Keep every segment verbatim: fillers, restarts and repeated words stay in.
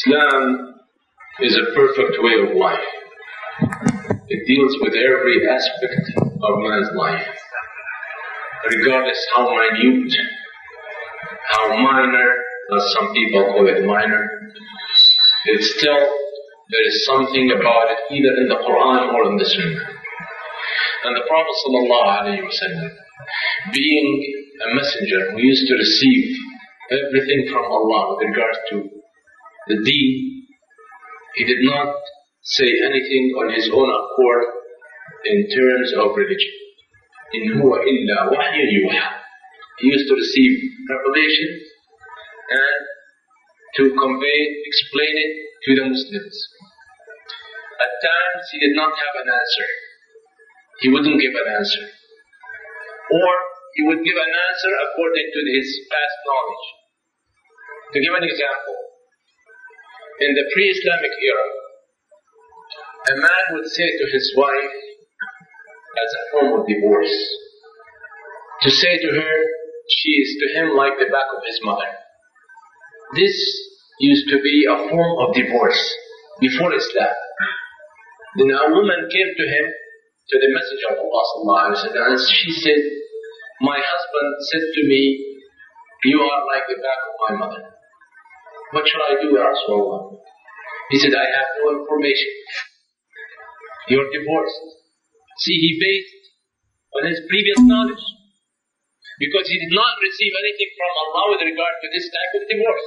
Islam is a perfect way of life. It deals with every aspect of man's life, regardless how minute, how minor, as some people call it minor. It's still, there is something about it either in the Quran or in the Sunnah. And the Prophet ﷺ, being a messenger who used to receive everything from Allah with regards to the deen, he did not say anything on his own accord in terms of religion. In huwa illa wahyun yuha. He used to receive revelation and to convey, explain it to the Muslims. At times he did not have an answer. He wouldn't give an answer. Or he would give an answer according to his past knowledge. To give an example, in the pre-Islamic era, a man would say to his wife as a form of divorce, to say to her, she is to him like the back of his mother. This used to be a form of divorce before Islam. Then a woman came to him, to the Messenger of Allah ﷺ, and she said, my husband said to me, you are like the back of my mother. What should I do, Ya Rasulullah? He said, I have no information. You're divorced. See, he based on his previous knowledge, because he did not receive anything from Allah with regard to this type of divorce.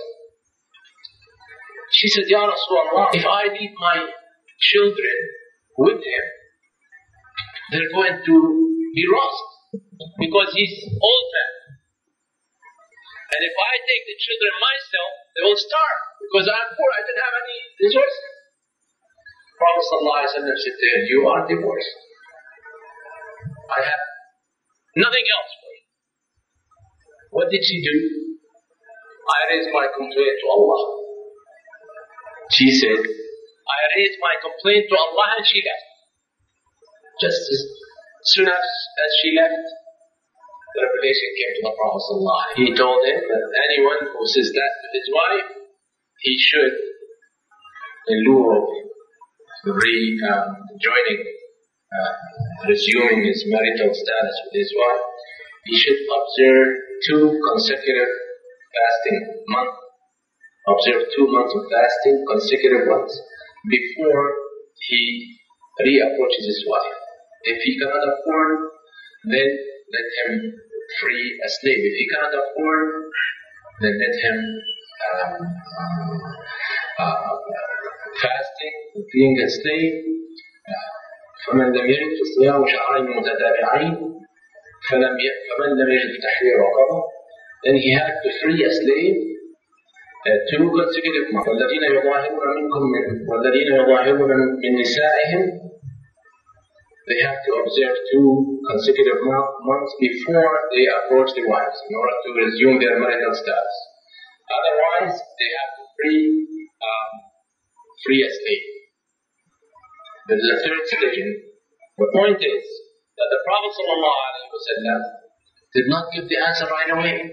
She said, Ya Rasulullah, if I leave my children with him, they're going to be lost, because he's old man. And if I take the children myself, they will starve, because I'm poor, I don't have any resources. Prophet ﷺ said to her, you are divorced. I have nothing else for you. What did she do? I raised my complaint to Allah. She said, I raised my complaint to Allah, and she left. Just as soon as, as she left, the revelation came to the Prophet ﷺ. He told him that anyone who says that to his wife, he should, in lieu of re-joining, uh, uh, resuming his marital status with his wife, he should observe two consecutive fasting months, observe two months of fasting, consecutive ones, before he re-approaches his wife. If he cannot afford, then let him free a slave. If he cannot afford, then let him um, uh, fasting, freeing a slave. فمن لم يجد فصيام شهرين متتابعين فلم فمن لم يجد فتحرير رقبة. Then he had to free a slave uh, two consecutive months. والذين يظاهرون منكم والذين يظاهرون من نسائهم, they have to observe two consecutive months before they approach the wives in order to resume their marital status. Otherwise, they have to free, um, free a slave. There is a third stage. The point is that the Prophet ﷺ did not give the answer right away.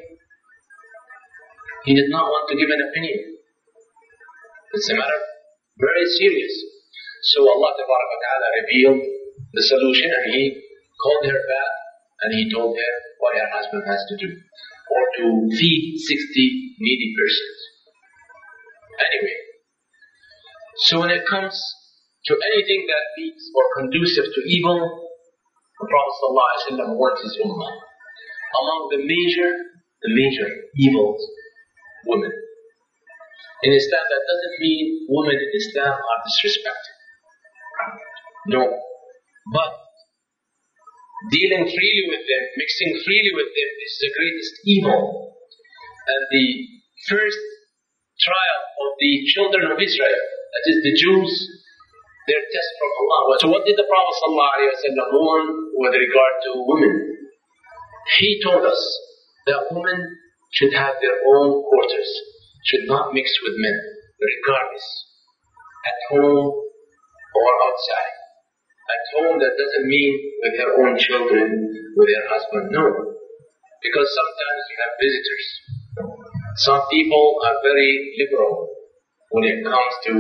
He did not want to give an opinion. It's a matter very serious. So Allah Ta'ala revealed the solution, and he called her back and he told her what her husband has to do, or to feed sixty needy persons. Anyway, so when it comes to anything that leads or conducive to evil, the Prophet ﷺ warns his ummah. Among the major, the major evils, women. In Islam, that doesn't mean women in Islam are disrespected. No. But dealing freely with them, mixing freely with them is the greatest evil. And the first trial of the children of Israel, that is the Jews, their test from Allah. So what did the Prophet ﷺ warn with regard to women? He told us that women should have their own quarters, should not mix with men, regardless, at home or outside. At home, that doesn't mean with her own children, with her husband, no. Because sometimes you have visitors. Some people are very liberal when it comes to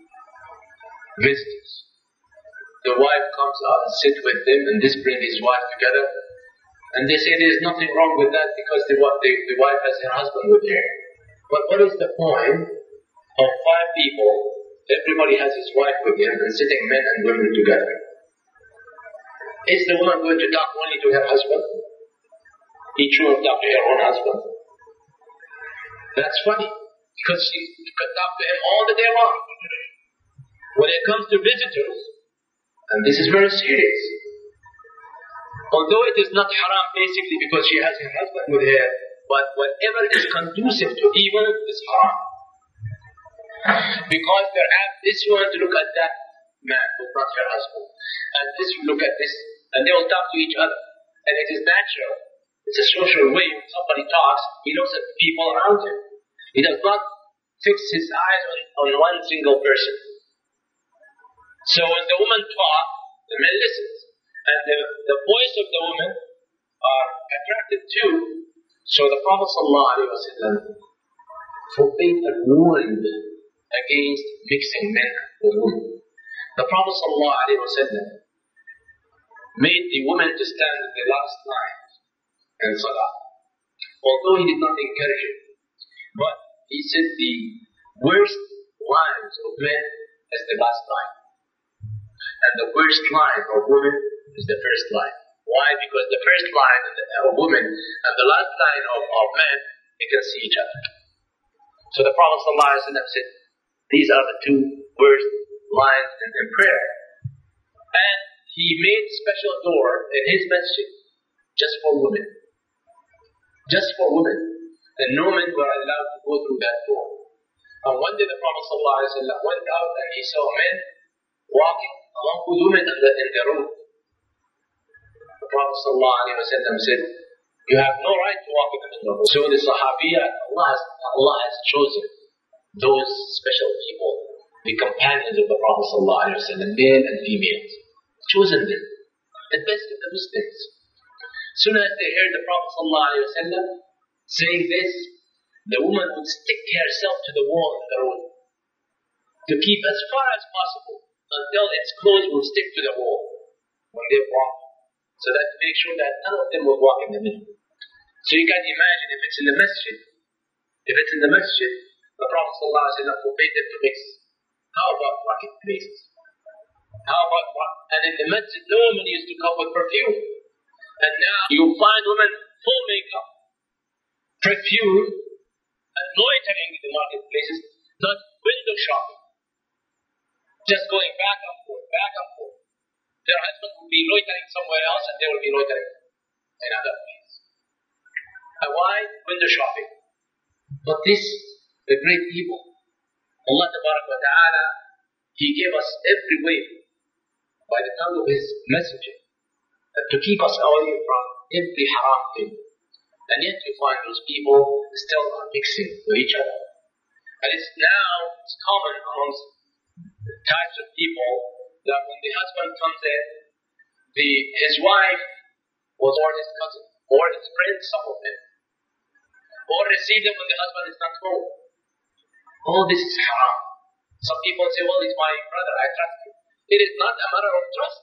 visitors. The wife comes out and sits with them, and this brings his wife together. And they say there's nothing wrong with that because the, the, the wife has her husband with her. But what is the point of five people, everybody has his wife with him, and sitting men and women together? Is the woman going to talk only to her husband? Each woman talk to her own husband? That's funny, because she could talk to him all the day long. When it comes to visitors, and this is very serious, although it is not haram basically because she has her husband with her, but whatever is conducive to evil is haram. Because perhaps this one to look at that man who's not her husband, and this will look at this, and they will talk to each other. And it is natural. It's a social way. When somebody talks, he looks at the people around him. He does not fix his eyes on, on one single person. So when the woman talks, the man listens. And the, the voice of the woman are attracted too. So the Prophet ﷺ forbade and warned against mixing men with women. The Prophet ﷺ made the woman to stand in the last line in Salah. Although he did not encourage it. But he said the worst lines of men is the last line. And the worst line of women is the first line. Why? Because the first line of women and the last line of, of men, they can see each other. So the Prophet ﷺ said, these are the two worst lines in, in prayer. And he made special door in his masjid just for women. Just for women. And no men were allowed to go through that door. And one day the Prophet ﷺ went out and he saw men walking along with women in the, in the road. The Prophet ﷺ said, you have no right to walk in the road. So the Sahabiyah, Allah has, Allah has chosen those special people, the companions of the Prophet ﷺ, male and females. Chosen them, the best of the Muslims. Soon as they heard the Prophet ﷺ saying this, the woman would stick herself to the wall in the road to keep as far as possible until its clothes will stick to the wall when they walk, so that to make sure that none of them will walk in the middle. So you can imagine if it's in the masjid, if it's in the masjid, the Prophet ﷺ forbade them to mix. How about marketplaces? How about what? And in the masjid, no woman used to come with perfume. And now you find women full makeup, perfume, and loitering in the marketplaces, not window shopping. Just going back and forth, back and forth. Their husband will be loitering somewhere else and they will be loitering in another place. And why? Window shopping. But this, the great people, Allah Ta'ala, He gave us every way by the tongue of His messenger to keep us away from every haram thing. And yet you find those people still are mixing with each other. And it's now it's common amongst types of people that when the husband comes in, the his wife will or his cousin or his friend, some of them, or receive them when the husband is not home. All this is haram. Some people say, well, he's my brother, I trust him. It is not a matter of trust.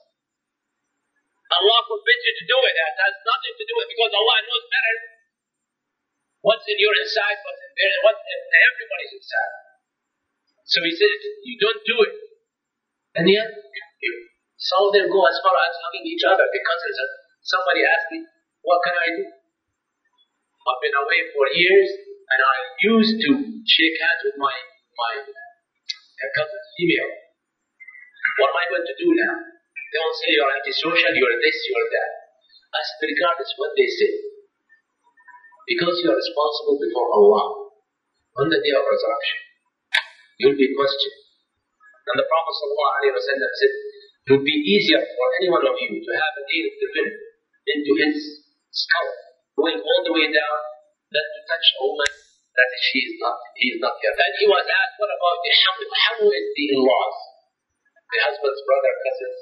Allah forbids you to do it. That has nothing to do with it because Allah knows better what's in your inside, what's in there, what's in everybody's inside. So He said, you don't do it. And yet, some of them go as far as hugging each other because somebody asked me, what can I do? I've been away for years and I used to shake hands with my, my uh, cousin, female. What am I going to do now? They will say you're antisocial, you're this, you're that. I said, regardless what they say, because you are responsible before Allah on the day of resurrection, you'll be questioned. And the Prophet ﷺ said, it would be easier for any one of you to have a needle driven into his skull, going all the way down, than to touch a woman that she is not, he is not here. And he was asked, what about the hamu? Hamu is the in-laws, the husband's brother, cousins.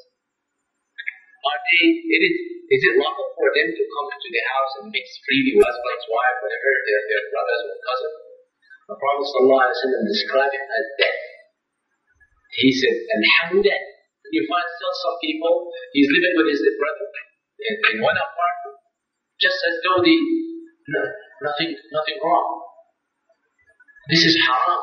Are they, it is, is it lawful for them to come into the house and mix freely with husband's wife, whenever they're their brothers or cousins? The Prophet ﷺ described it as death. He said, Alhamdulillah. And you find still some people, he's living with his brother in, in one apartment, just as though the, no, nothing, nothing wrong. This is haram.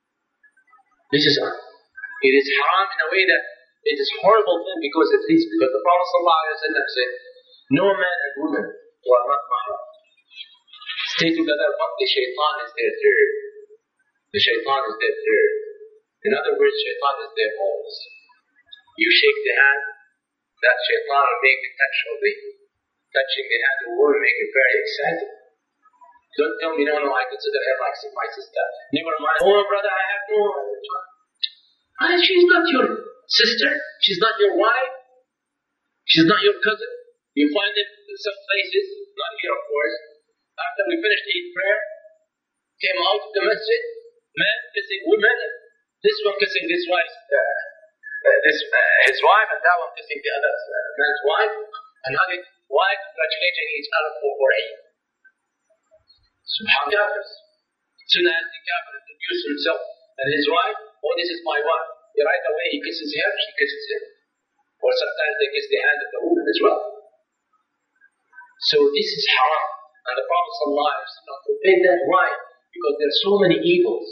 This is, it is haram in a way that it is horrible thing because it leads, because the Prophet ﷺ said, no man and woman who are not mahram stay together, but the shaitan is their third. The shaitan is their third. In other words, shaitan is their homes. You shake the hand, that shaitan will make it touch of the touching the hand will make it very exciting. Don't tell me, no, no, I consider her like my sister. Never mind, oh brother, I have no and she's not your sister, she's not your wife, she's not your cousin. You find it in some places, not here of course. After we finished Eid prayer, came out of the masjid, man kissing women, this one kissing this wife's, uh, uh, this, uh, his wife, and that one kissing the other uh, man's wife, and hugging, why congratulating each other for, for Eid. SubhanAllah. As soon as the kafir introduced himself and his wife, oh, this is my wife. Right away he kisses her, she kisses him. Or sometimes they kiss the hand of the woman as well. So this is haram. And the Prophet ﷺ forbade that. Why? Because there are so many evils.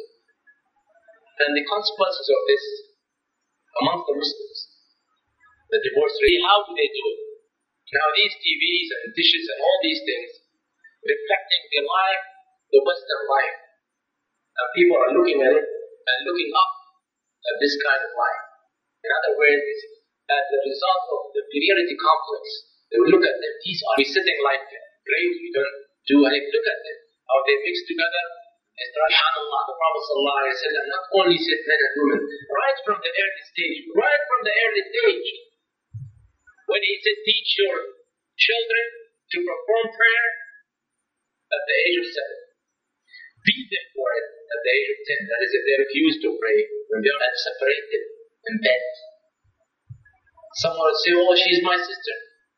And the consequences of this amongst the Muslims, the divorce rate, how do they do it? Now these T Vs and dishes and all these things, reflecting the life, the Western life. And people are looking at it and looking up at this kind of life. In other words, as a result of the inferiority complex, they will look at them. These are sitting like graves, we don't do anything. Look at them, how they mix together. And SubhanAllah, the Prophet ﷺ not only said men and women, right from the early stage, right from the early stage, when he said teach your children to perform prayer at the age of seven. Beat them for it at the age of ten. That is if they refuse to pray when they are separated in bed. Someone will say, oh, she's my sister.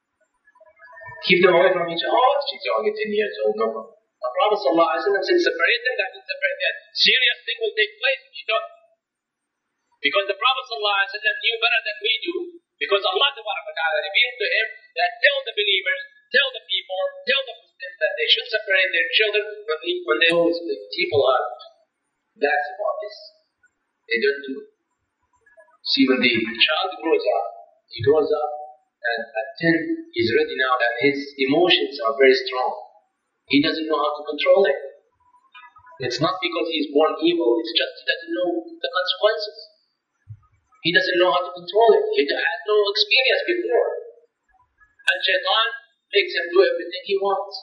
Keep them away from each other. Oh, she's only ten years old. No problem. The Prophet ﷺ said, separate them, that will separate them. Serious thing will take place if you don't. Because the Prophet ﷺ knew better than we do, because Allah Ta'ala revealed to him that tell the believers, tell the people, tell the Muslims that they should separate their children when they, when they know the people are lax about this. They don't do it. See, when the child grows up, he grows up, and at ten, he's ready now, and his emotions are very strong. He doesn't know how to control it. It's not because he's born evil, it's just he doesn't know the consequences. He doesn't know how to control it. He had no experience before. And Shaitan makes him do everything he wants.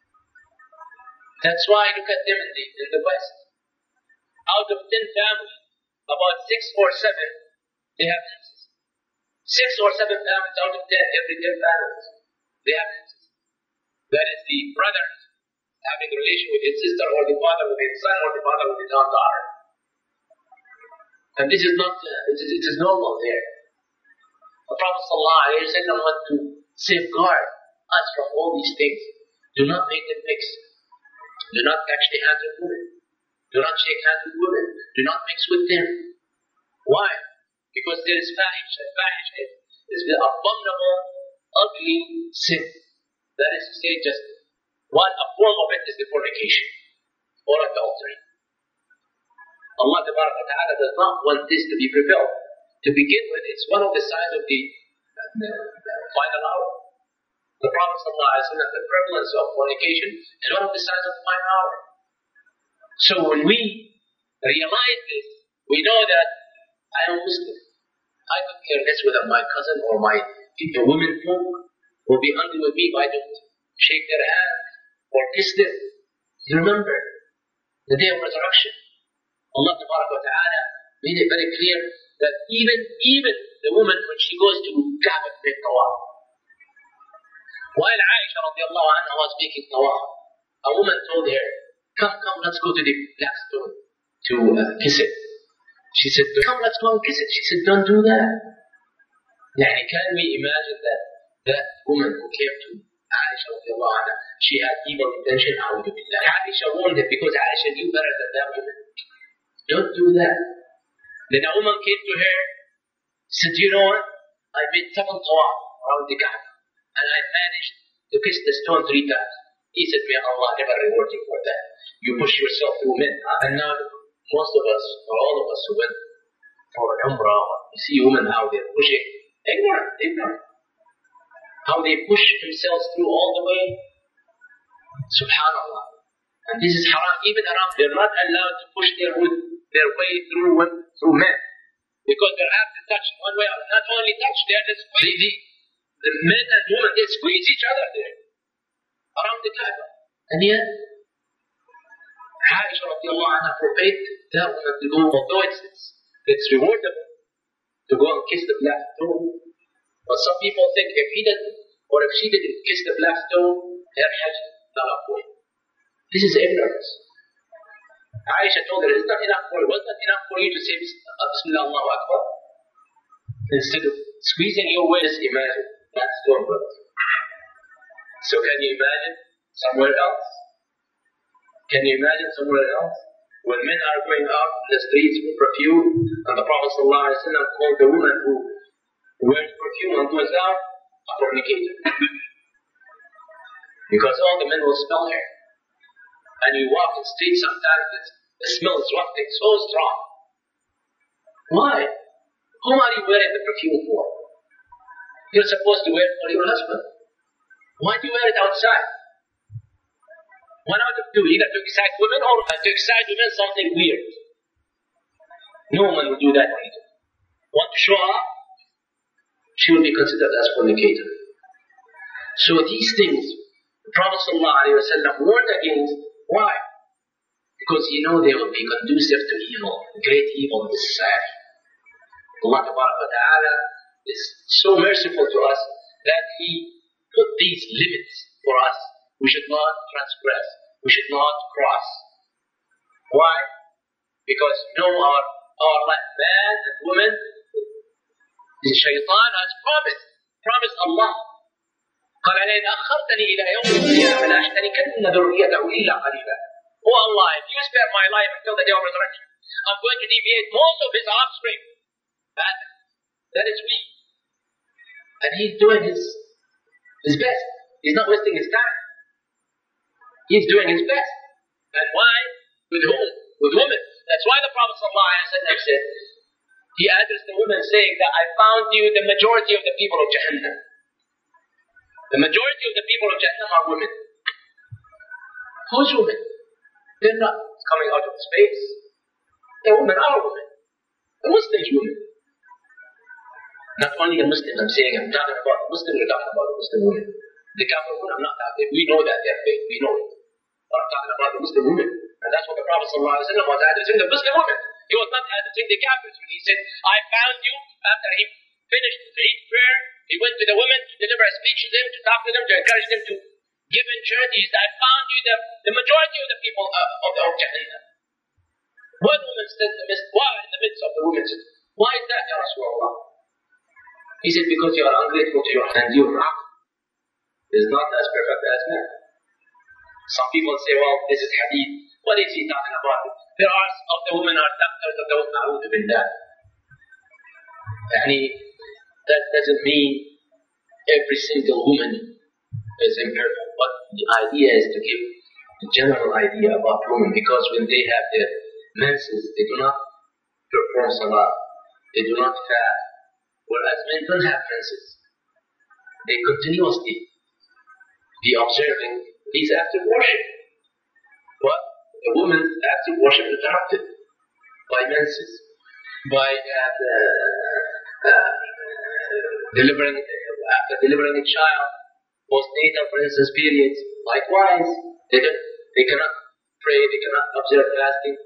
That's why look at them in the, in the West. Out of ten families, about six or seven, they have incest. Six or seven families out of ten, every ten families, they have incest. That is the brother having a relation with his sister, or the father with his son, or the father with his own daughter. And this is not, uh, it, is, it is normal there. The Prophet ﷺ want to safeguard us from all these things. Do not make them mix. Do not touch the hands of women. Do not shake hands with women. Do not mix with them. Why? Because there is fahish. Fahish is the abominable, ugly sin. That is to say, just one, a form of it is the fornication or adultery. Allah Ta'ala does not want this to be prevailed. To begin with, it's one of the signs of the, the, the final hour. The Prophet ﷺ, the prevalence of fornication is one of the signs of the final hour. So when we realize this, we know that I am Muslim. I could care less whether my cousin or my the women folk will be angry with me if I don't shake their hand or kiss them. You remember the day of resurrection. Allah Ta'ala made it very clear that even even the woman when she goes to Kaaba to make tawaf, while Aisha radiallahu anha was making tawaf, a woman told her, come, come, let's go to the black stone to uh, kiss it. She said, come, let's go and kiss it. She said, don't do that. Yani, can we imagine that that woman who came to Aisha radiallahu anha, she had evil intention, a'udhu billah. Aisha warned him because Aisha knew better than that woman. Don't do that. Then a woman came to her, said, you know what? I made seven tawaf around the Kaaba, and I managed to kiss the stone three times. He said, may Allah never reward you for that. You push yourself through men. And now, most of us, or all of us who went for an umrah, you see women how they're pushing, ignorant, ignorant. How they push themselves through all the way. Subhanallah. And this is haram, even haram. They're not allowed to push their, their way through, through men. Because they have to touch one way or not only touch, they are just squeeze. The, the men and women, they squeeze each other there. Around the Kaaba. And yet, Aisha radiallahu anha forbade that woman to go, although it's, it's, it's rewardable to go and kiss the black stone. But some people think if he didn't, or if she didn't kiss the black stone, her hajj not avoid. This is ignorance. Aisha told her, it's not enough for you. Was not enough for you to say Bismillah Allahu Akbar? Instead of squeezing your way, just imagine that stone broke. So can you imagine somewhere else? Can you imagine somewhere else? When men are going out in the streets with perfume, and the Prophet ﷺ called the woman who wears perfume and goes out a fornicator. Because all the men will smell her. And you walk in the street sometimes, the smell is wafting so strong. Why? Whom are you wearing the perfume for? You're supposed to wear it for your husband. Why do you wear it outside? One out of two, either to excite women or to excite women something weird. No woman will do that either. Want to show off? She will be considered as fornicator. So these things, the Prophet ﷺ warned against. Why? Because you know they will be conducive to evil, great evil in this society. Allah Ta'ala is so merciful to us that He put these limits for us. We should not transgress. We should not cross. Why? Because you know our, our like man and woman, the shaitan has promised, promised Allah. قال لئن أخرتني إلى يوم القيامة لأحترقن ذريته إلا قليلا. Oh Allah, if you spare my life until the day of resurrection, I'm going to deviate most of his offspring. That, that is weak. And he's doing his, his best. He's not wasting his time. He's doing his best. And why? With whom? With women. That's why the Prophet ﷺ said, he addressed the women saying that I found you the majority of the people of Jahannam. The majority of the people of Jahannam are women. Who's women? They're not coming out of space. The women are women. The Muslims women. Not only the Muslims, I'm saying, I'm talking about the Muslims, we're talking about the Muslim women. The Kafir women, I'm not talking, we know that they're fake, we know it. But I'm talking about the Muslim women. And that's what the Prophet ﷺ was addressing the Muslim women. He was not addressing the Kafirs. He said, I found you after he finished the Eid prayer. He went to the women to deliver a speech to them, to talk to them, to encourage them to give in charities. I found you the, the majority of the people uh, of, of Jahannam. One woman stood in the midst, why in the midst of the women said, why is that, Ya Rasulullah? He said, because you are ungrateful to your hand, your aql is not as perfect as men. Some people say, well, this is hadith. What is he talking about? There are of the women are doctors of the na'udhu billah. Yani, that doesn't mean every single woman is imperfect. But the idea is to give a general idea about women, because when they have their menses, they do not perform salah, they do not fast. Whereas men don't have menses. They continuously be observing these acts of worship. But the woman's acts of worship is interrupted by menses, by uh, the, uh, delivering, after delivering a child, postnatal, for instance, periods. Likewise, they, don't, they cannot pray, they cannot observe fasting.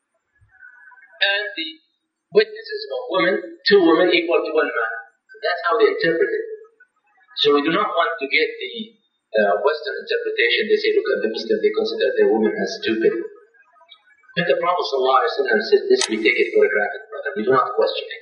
And the witnesses of women, two women equal to one man. That's how they interpret it. So we do not want to get the uh, Western interpretation. They say, look at the Muslims, they consider their women as stupid. If the Prophet ﷺ said this, we take it for granted, brother. We do not question it.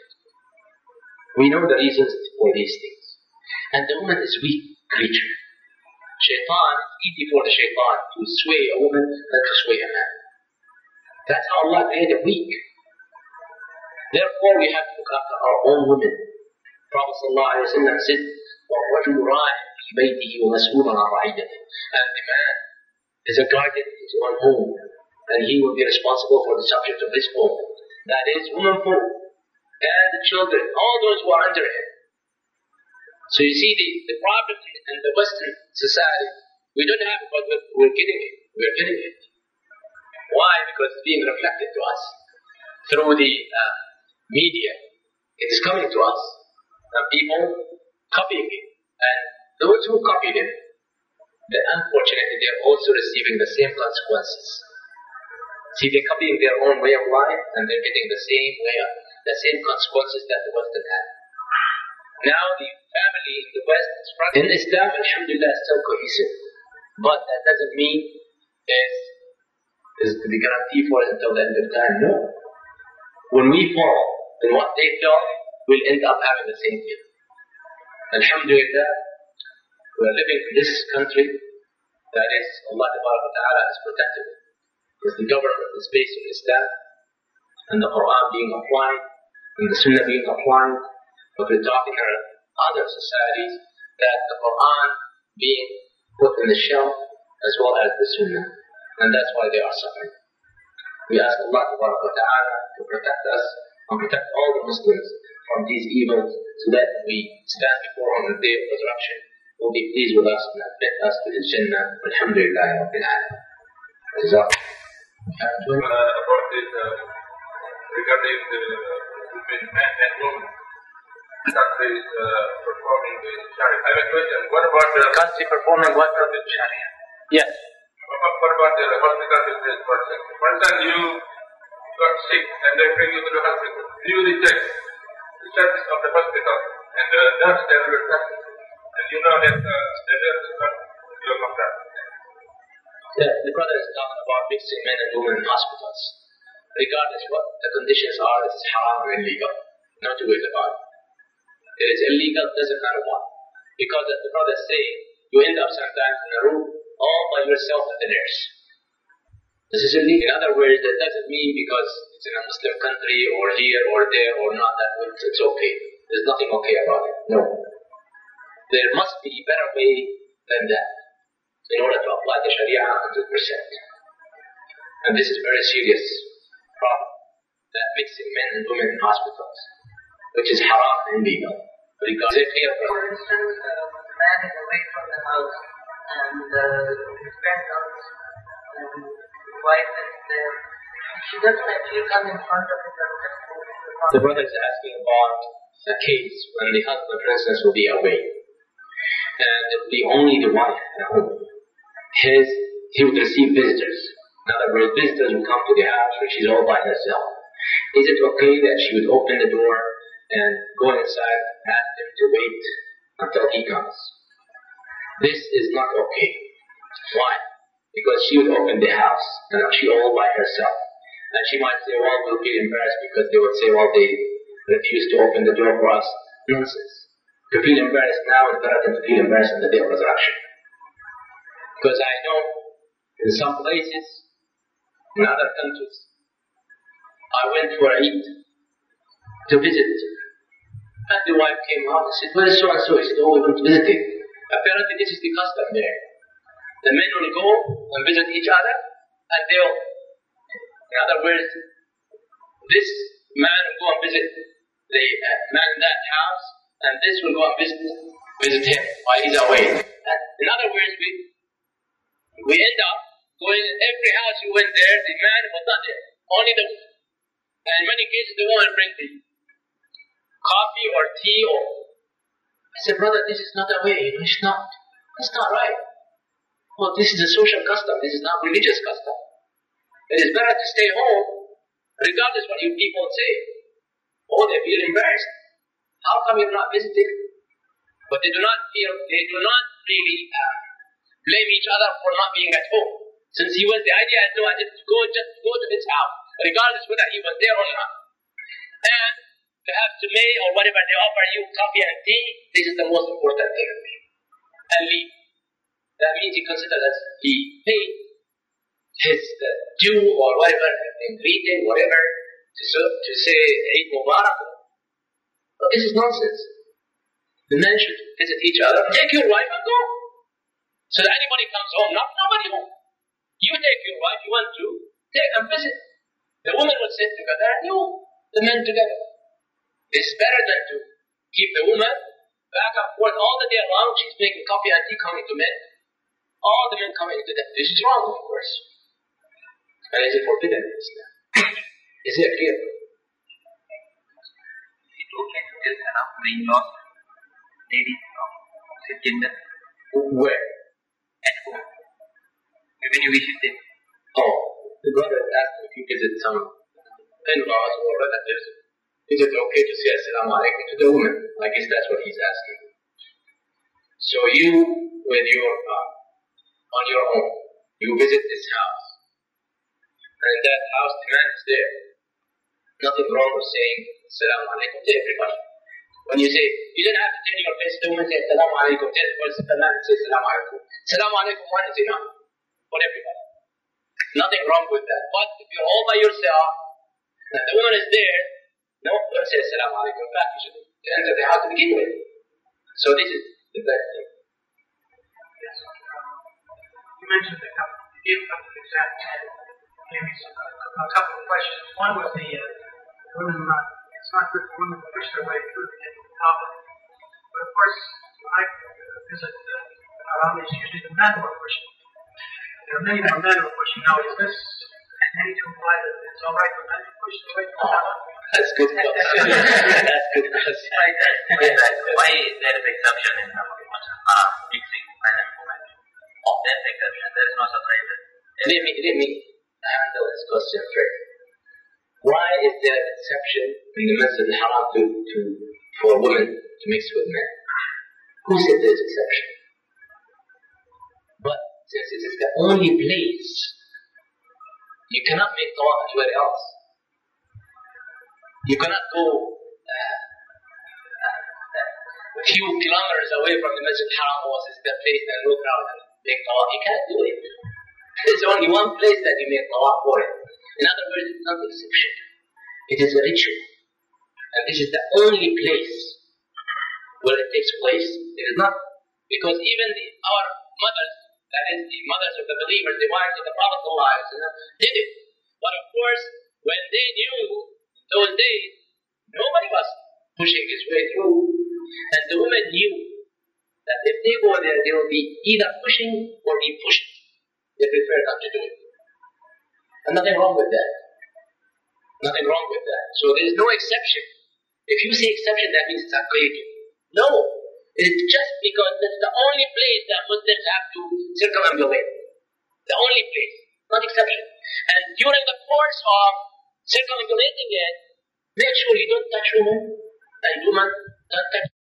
We know the reasons for these things. And the woman is a weak creature. Shaitan, it's easy for the shaitan to sway a woman than to sway a man. That's how Allah created weak. Therefore, we have to look after our own women. Prophet ﷺ said, وَالرَّجُلُ رَاعٍ فِي بَيْتِهِ وَمَسْئُولٌ عَنْ رَعِيَّتِهِ. And the man is a guardian in his own home, and he will be responsible for the subject of his home. That is, womenfolk and the children, all those who are under him. So you see, the, the problem in the Western society, we don't have it, but we're, we're getting it. We're getting it. Why? Because it's being reflected to us through the uh, media. It is coming to us. And people copying it. And those who copied it, then unfortunately they're also receiving the same consequences. See, they're copying their own way of life, and they're getting the same way of, the same consequences that the Western had. Now the family in the West is struggling. In Islam, alhamdulillah, is still cohesive. But that doesn't mean it's, it's the guarantee for us until the end of time. No. When we fall in what they've done, we'll end up having the same thing. Alhamdulillah, we are living in this country that is, Allah Ta'ala has protected. Because the government is based on Islam, and the Quran being applied, and the Sunnah being applied. But we're talking about other societies that the Quran being put in the shelf as well as the Sunnah. And that's why they are suffering. We ask Allah Ta'ala to protect us and protect all the Muslims from these evils, so that we stand before Him on the day of resurrection, will be pleased with us and admit us to His Jannah. Alhamdulillah Rabbil Alameen. Jazakallah. Uh, about this, uh, regarding the between men and women, country is uh, performing the Sharia. I have a question. What about the country performing what for the Sharia? Yes. What, what about the hospital business person? For instance, you got sick and they bring you to the hospital. You reject the service of the hospital, and the nurse they will accept it. And you know that uh, the nurse is not your contract. The, the brother is talking about mixing men and women in hospitals. Regardless what the conditions are, it is haram or illegal. Not to worry about it. It is illegal, doesn't matter what. Because as the brother is saying, you end up sometimes in a room all by yourself and the nurse. This is illegal. In other words, that doesn't mean because it's in a Muslim country or here or there or not that it's okay. There's nothing okay about it. No. There must be a better way than that in order to apply the Sharia one hundred percent. And this is a very serious problem, that mixing men and women in hospitals, which is haram and illegal. Because if here, for instance, uh, the man is away from the house and uh, his parents and his wife is there. She doesn't actually come in front of him. The brother is asking about a case when the husband, for instance, will be away. And it will be only the wife at home. His, he would receive visitors. In other words, visitors would come to the house where she's all by herself. Is it okay that she would open the door and go inside and ask him to wait until he comes? This is not okay. Why? Because she would open the house and she all by herself. And she might say, well, we'll feel embarrassed because they would say, well, they refused to open the door for us. Nonsense. To feel embarrassed now is better than to feel embarrassed on the day of resurrection. Because I know in some places, in other countries, I went for Eid to visit. And the wife came out and said, where is so and so? He said, oh, we went visiting. Apparently this is the custom there. The men will go and visit each other, and they'll, in other words, this man will go and visit the uh, man in that house, and this will go and visit, visit him while he's away. And in other words, we we end up going in every house you went there, the man was not there, only the woman. And in many cases, the woman brings the coffee or tea or. I said, brother, this is not the way. It's not. That's not right. Well, this is a social custom. This is not religious custom. It is better to stay home, regardless what you people say. Oh, they feel embarrassed. How come you're not visiting? But they do not feel. They do not really uh, blame each other for not being at home. Since he was, the idea is no, I just go, just go to his house, regardless whether he was there or not. And to have sumay or whatever they offer you, coffee and tea, this is the most important thing. And leave. that means he considers that he paid his uh, due or whatever, in greeting, whatever, to, so, to say Eid Mubarak. But this is nonsense. The men should visit each other, take your wife and go. So that anybody comes home, not nobody home. You take your wife, you want to, take and visit. The woman will sit together and you, the men together. It's better than to keep the woman back and forth all the day long. She's making coffee and tea coming to men. All the men coming to them. This is wrong, of course. And is it forbidden in Islam? Is it clear? Is it okay to just enough main laws? Ladies of opposite gender? Where? At home. When you visit them. Oh, the brother asked if you visit some in-laws or relatives, is it okay to say Assalamu alaikum to the woman? I guess that's what he's asking. So you, with your, uh, on your own, you visit this house. And in that house, the man is there. Nothing wrong with saying Assalamu alaikum to everybody. When you say, you don't have to turn your face to the woman and say Assalamu alaikum, tell the man and say Assalamu alaikum. Assalamu alaikum one is enough for everybody. Nothing wrong with that. But if you're all by yourself, and the woman is there, no, don't say Assalamu alaikum. In fact, you should enter the house to begin with. So this is the best thing. Yes. You mentioned a couple, you gave a couple of examples. Maybe some, a couple of questions. One was the uh, women not, it's not good for women to push their way through to get to the top of it. But of course, when I visit uh, Haram, it's usually the men who are pushing. There are many more men who are pushing now. Is this any to imply that it's all right for men to push their way to the top? That's good question. That's good question. Why is there an exception in Haram, mixing men and women? Oh, there's an exception. There is no surprise. Let me, let me handle this question first. Why is there an exception in the Masjid al-Haram to, to, for women to mix with men? Who said there's exception? But since it is the only place, you cannot make tawaf anywhere else. You cannot go uh, a few kilometers away from the Masjid al-Haram, was is the place that no crowd and make tawaf. You can't do it. There's only one place that you make tawaf for it. In other words, it's not an exception. It is a ritual. And this is the only place where it takes place. It is not, because even the, our mothers, that is the mothers of the believers, the wives of the Prophet did it. But of course, when they knew those days, nobody was pushing his way through. And the women knew that if they go there, they will be either pushing or be pushed. They prefer not to do it. And nothing wrong with that. Nothing wrong with that. So there is no exception. If you say exception, that means it's aqid. No. It's just because that's the only place that Muslims have to circumambulate. The only place. Not exception. And during the course of circumambulating it, make sure you don't touch women. And women don't touch